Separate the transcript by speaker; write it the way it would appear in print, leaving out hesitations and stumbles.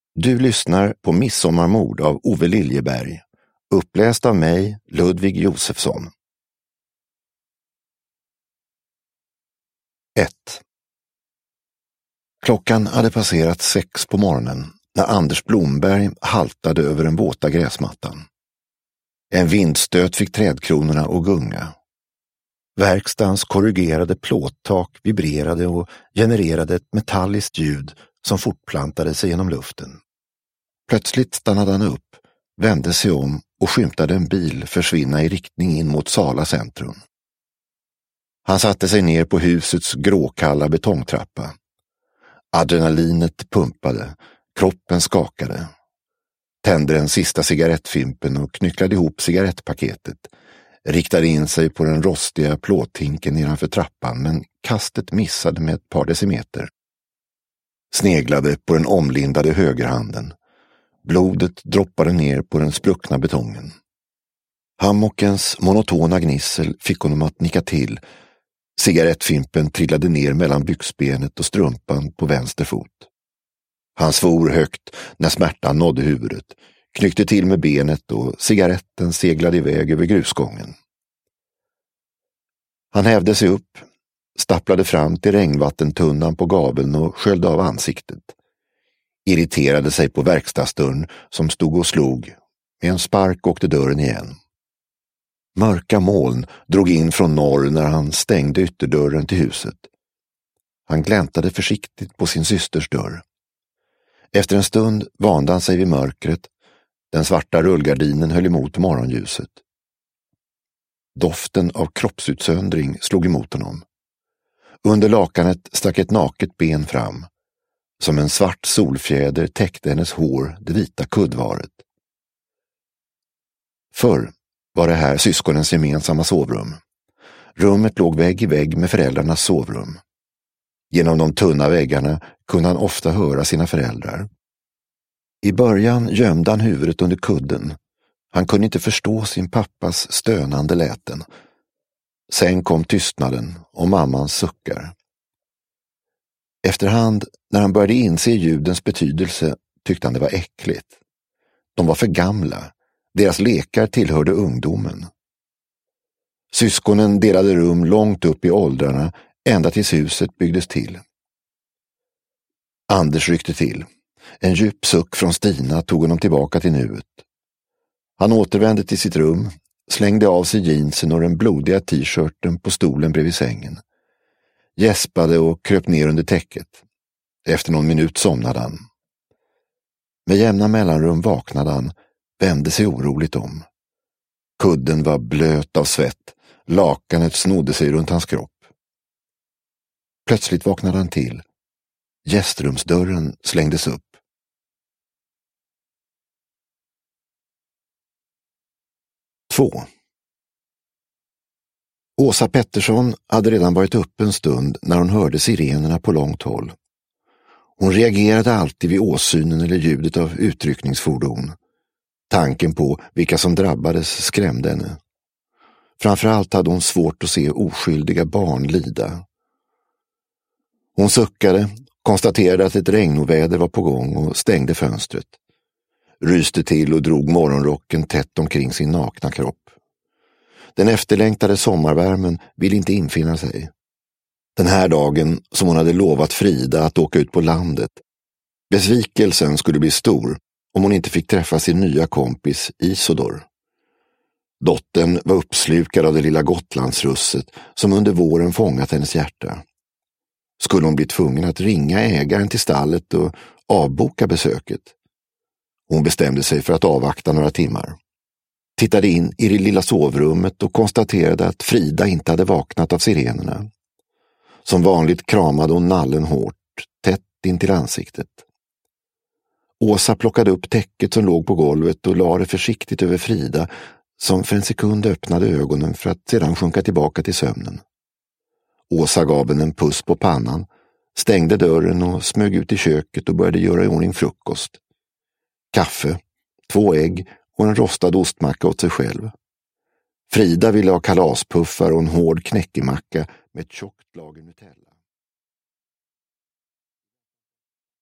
Speaker 1: Du lyssnar på Midsommarmord av Ove Liljeberg, uppläst av mig, Ludvig Josefsson. 1. Klockan hade passerat 6 på morgonen när Anders Blomberg haltade över den våta gräsmattan. En vindstöt fick trädkronorna att gunga. Verkstans korrugerade plåttak vibrerade och genererade ett metalliskt ljud som fortplantade sig genom luften. Plötsligt stannade han upp, vände sig om och skymtade en bil försvinna i riktning in mot Sala centrum. Han satte sig ner på husets gråkalla betongtrappa. Adrenalinet pumpade, kroppen skakade. Tände den sista cigarettfimpen och knycklade ihop cigarettpaketet. Riktade in sig på den rostiga plåthinken nedanför trappan, men kastet missade med ett par decimeter. Sneglade på den omlindade högerhanden. Blodet droppade ner på den spruckna betongen. Hammockens monotona gnissel fick honom att nicka till. Cigarettfimpen trillade ner mellan byxbenet och strumpan på vänster fot. Han svor högt när smärtan nådde huvudet, knyckte till med benet och cigaretten seglade iväg över grusgången. Han hävde sig upp, stapplade fram till regnvattentunnan på gaveln och sköljde av ansiktet. Irriterade sig på verkstadsdörren som stod och slog. Med en spark åkte dörren igen. Mörka moln drog in från norr när han stängde ytterdörren till huset. Han gläntade försiktigt på sin systers dörr. Efter en stund vande han sig vid mörkret. Den svarta rullgardinen höll emot morgonljuset. Doften av kroppsutsöndring slog emot honom. Under lakanet stack ett naket ben fram. Som en svart solfjäder täckte hennes hår det vita kuddvaret. Förr var det här syskonens gemensamma sovrum. Rummet låg vägg i vägg med föräldrarnas sovrum. Genom de tunna väggarna kunde han ofta höra sina föräldrar. I början gömde han huvudet under kudden. Han kunde inte förstå sin pappas stönande läten. Sen kom tystnaden och mammans suckar. Efterhand, när han började inse ljudens betydelse, tyckte han det var äckligt. De var för gamla. Deras lekar tillhörde ungdomen. Syskonen delade rum långt upp i åldrarna, ända tills huset byggdes till. Anders ryckte till. En djup suck från Stina tog honom tillbaka till nuet. Han återvände till sitt rum, slängde av sig jeansen och den blodiga t-shirten på stolen bredvid sängen. Gäspade och kröp ner under täcket. Efter någon minut somnade han. Med jämna mellanrum vaknade han, vände sig oroligt om. Kudden var blöt av svett, lakanet snodde sig runt hans kropp. Plötsligt vaknade han till. Gästrumsdörren slängdes upp. Två. Åsa Pettersson hade redan varit uppe en stund när hon hörde sirenerna på långt håll. Hon reagerade alltid vid åsynen eller ljudet av utryckningsfordon. Tanken på vilka som drabbades skrämde henne. Framförallt hade hon svårt att se oskyldiga barn lida. Hon suckade, konstaterade att ett regnoväder var på gång och stängde fönstret. Ryste till och drog morgonrocken tätt omkring sin nakna kropp. Den efterlängtade sommarvärmen ville inte infinna sig. Den här dagen som hon hade lovat Frida att åka ut på landet. Besvikelsen skulle bli stor om hon inte fick träffa sin nya kompis Isodor. Dottern var uppslukad av det lilla Gotlandsrusset som under våren fångat hennes hjärta. Skulle hon bli tvungen att ringa ägaren till stallet och avboka besöket? Hon bestämde sig för att avvakta några timmar. Tittade in i det lilla sovrummet och konstaterade att Frida inte hade vaknat av sirenerna. Som vanligt kramade hon nallen hårt, tätt in till ansiktet. Åsa plockade upp täcket som låg på golvet och lade det försiktigt över Frida, som för en sekund öppnade ögonen för att sedan sjunka tillbaka till sömnen. Åsa gav henne en puss på pannan, stängde dörren och smög ut i köket och började göra i ordning frukost. Kaffe, 2 ägg och en rostad ostmacka åt sig själv. Frida ville ha kalaspuffar och en hård knäckemacka med ett tjockt lager Nutella.